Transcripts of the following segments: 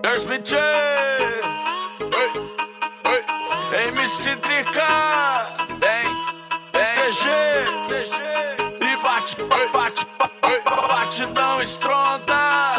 Smith, MC Drica, vem, DG, e batidão estronda,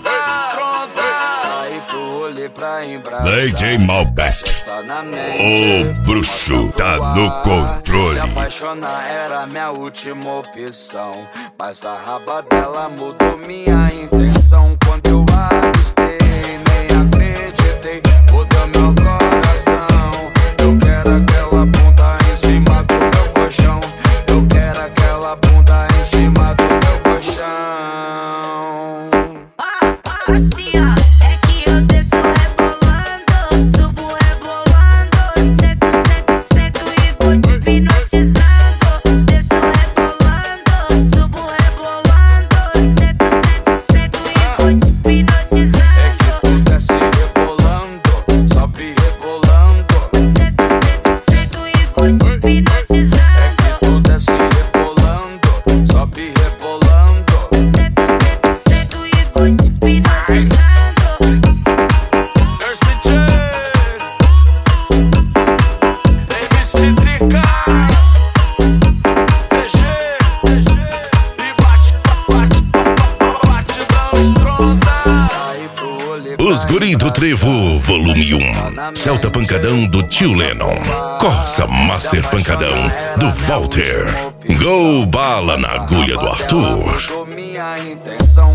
saí pro rolê pra embraçar, DJ Malbec, o bruxo tá no controle. Se apaixonar era minha última opção, mas a raba dela mudou minha intenção. Quando eu avistei, nem acreditei, mudou meu coração. Eu quero aquela bunda em cima do meu colchão. Eu quero aquela bunda em cima do meu colchão. Assim ó, é que eu desço rebolando, subo rebolando, sento e vou te hipnotizando. Desço rebolando, subo rebolando, sento e vou te hipnotizando. É que tu desce rebolando, sobe rebolando, Sento e vou te hipnotizando. é que tu desce rebolando, sobe rebolando. Sento e vou te hipnotizando. MC Drica, DG, e batidão estronda. Saí pro rolê pra Os Guri do Trevo, volume 1. Celta Pancadão do Tio Lennon. Corsa Master Pancadão do Walter. Gol Bala na agulha do Arthur. mudou minha intenção.